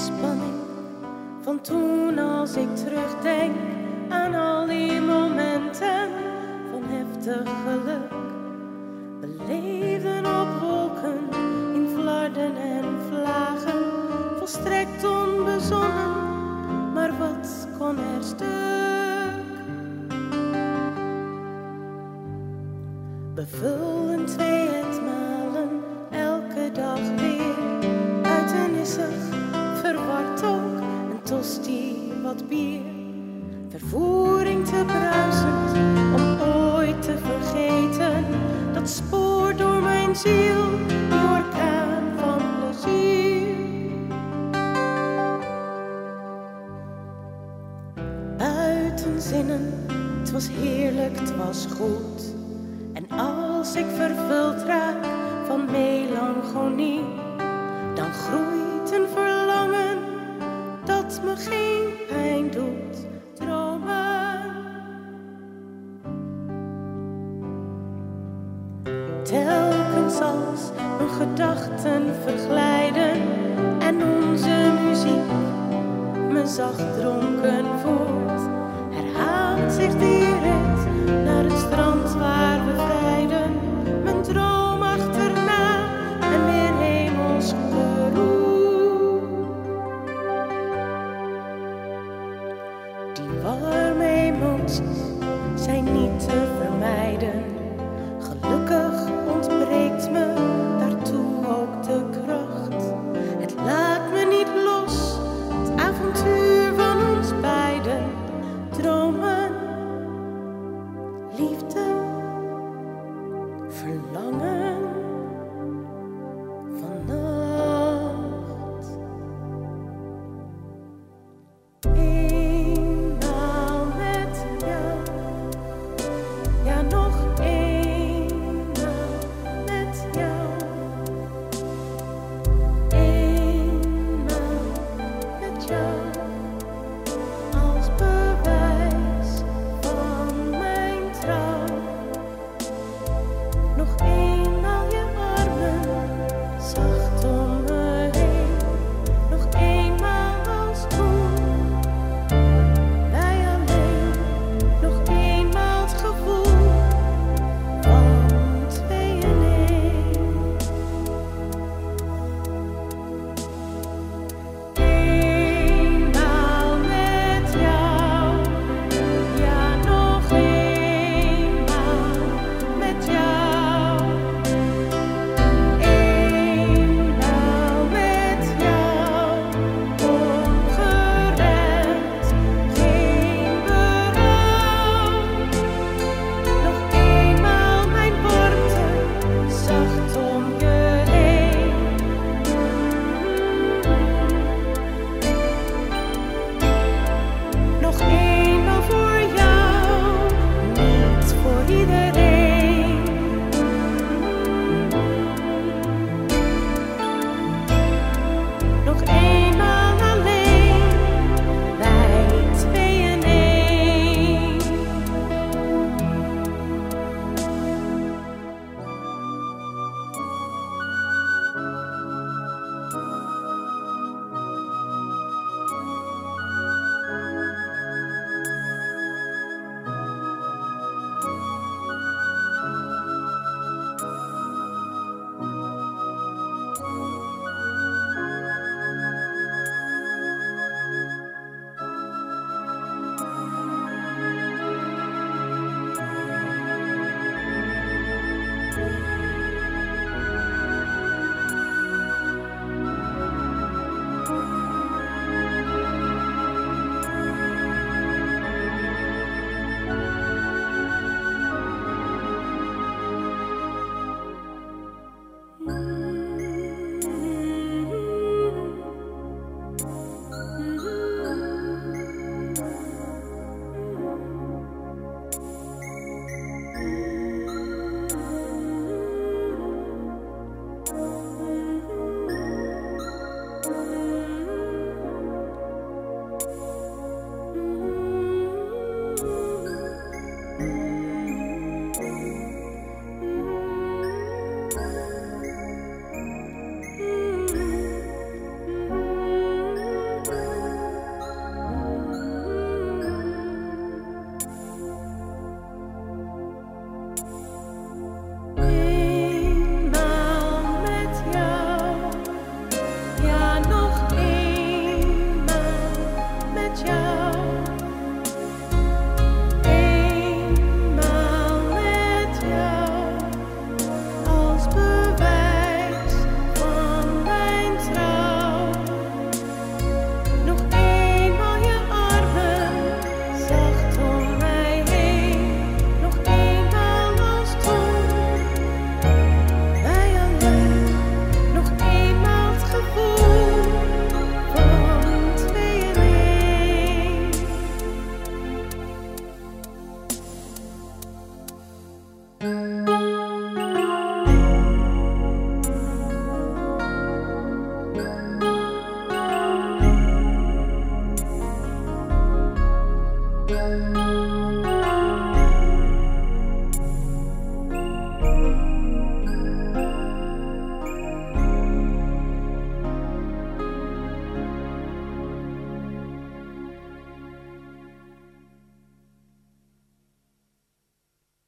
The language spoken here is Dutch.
spanning van toen, als ik terugdenk aan al die momenten van heftig geluk. We leefden op wolken in flarden en vlagen, volstrekt onbezonnen, maar wat kon er stuk? We vullen 2 etmalen elke dag weer, uitennissig, verward ook, een tosti, wat bier. Vervoering te bruisend om ooit te vergeten, dat spoor door mijn ziel, die orkaan van plezier. Buiten zinnen, het was heerlijk, het was goed. En als ik vervuld raak van melancholie, dan groeit een verlangen dat me geen pijn doet. Dromen. Telkens als mijn gedachten verglijden en onze muziek me zacht dronken voert, herhaalt zich die